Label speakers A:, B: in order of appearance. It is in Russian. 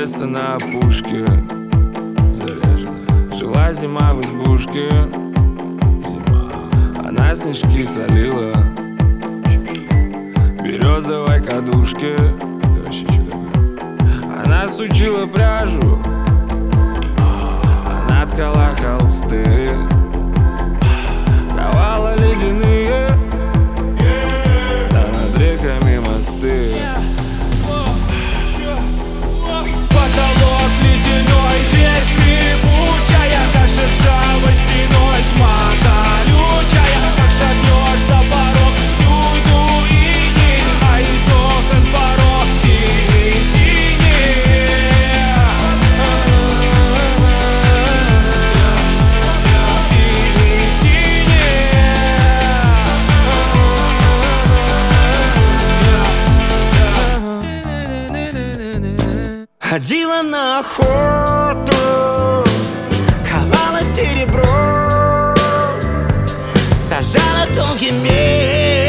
A: леса на опушке заряжена. Жила зима в избушке, зима. Она снежки солила в березовой кадушке. Это вообще что такое? Она сучила пряжу, она ткала холсты, ковала ледяные, да над реками мосты.
B: Потолок ледяной, дверь скрипучая, за шершавой стеной тьма колючая. Как шагнешь за порог, всюду иней, а из окон порог синий-синий.
C: Ходила на охоту, ковала серебро, сажала тонкий меч.